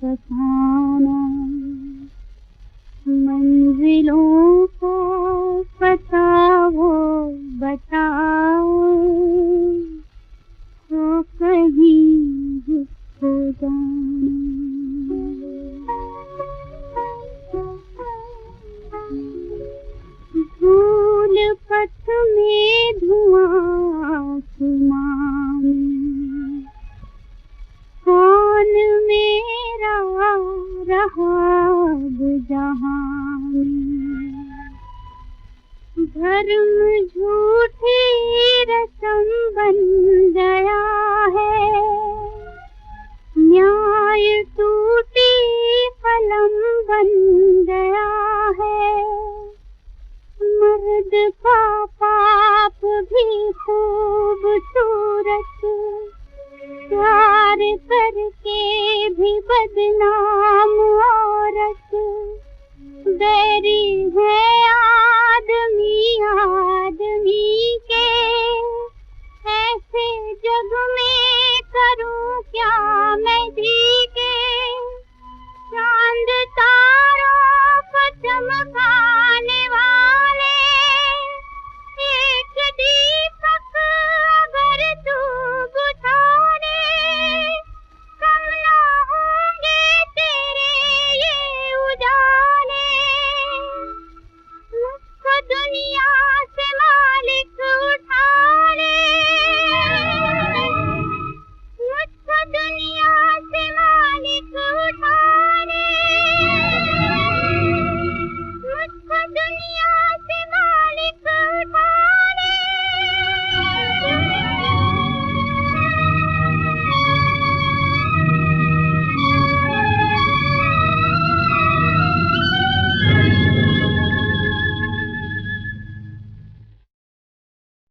फसाना, मंजिलों का पता वो बताओ, तो कहीं हो जाना। धूल पथ में धुआं आसमां में, कौन मेरा रहा अब जहां में। धर्म झूठी रस्म बन गया है, न्याय टूटी कलम बन गया है। मर्द का पाप भी खूबसूरत, प्यार करके भी बदनाम औरत। बैरी है आदमी आदमी के, ऐसे जग में करूं क्या मैं जी।